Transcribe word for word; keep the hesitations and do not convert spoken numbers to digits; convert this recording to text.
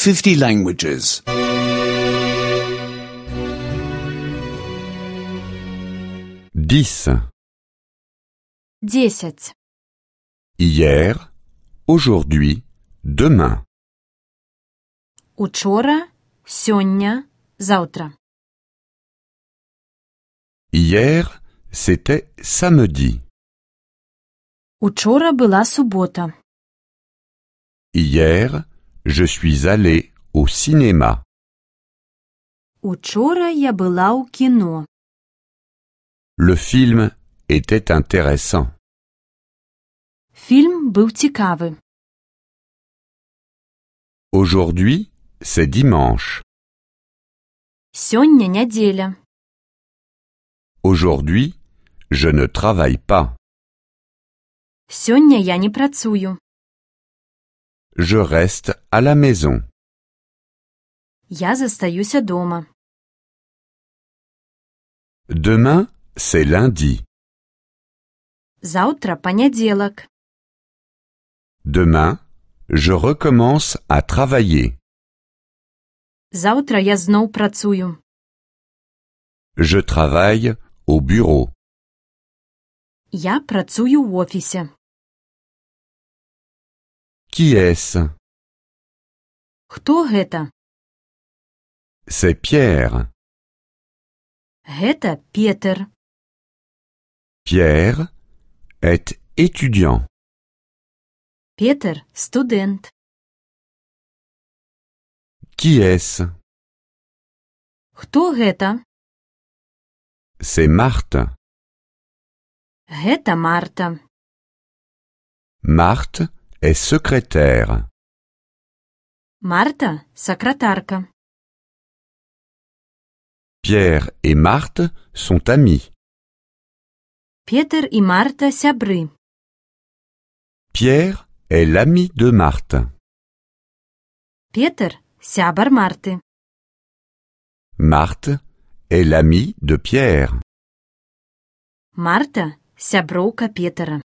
fifty languages. dix. Десять. Hier, aujourd'hui, demain. Учора, сёння, заўтра. Hier, c'était samedi. Учора была субота. Hier, je suis allé au cinéma. Учора я была ў кіно. Le film était intéressant. Фільм быў цікавы. Aujourd'hui, c'est dimanche. Сёння нядзеля. Aujourd'hui, je ne travaille pas. Сёння я не працую. Je reste à la maison. Я застаюся дома. Demain, c'est lundi. Заўтра панядзелак. Demain, je recommence à travailler. Заўтра я зноў працую. Je travaille au bureau. Я працую ў офісе. Qui est-ce? Хто гэта? C'est Pierre. Гэта Петр. Pierre est étudiant. Петр – студэнт. Qui est-ce? Хто гэта? C'est Marthe. Гэта Марта. Marthe est secrétaire. Марта – сакратарка. Pierre et Marthe sont amis. Петр і Марта – сябры. Pierre est l'ami de Marthe. Петр – сябар Марты. Marthe est l'ami de Pierre. Марта – сяброўка Петра.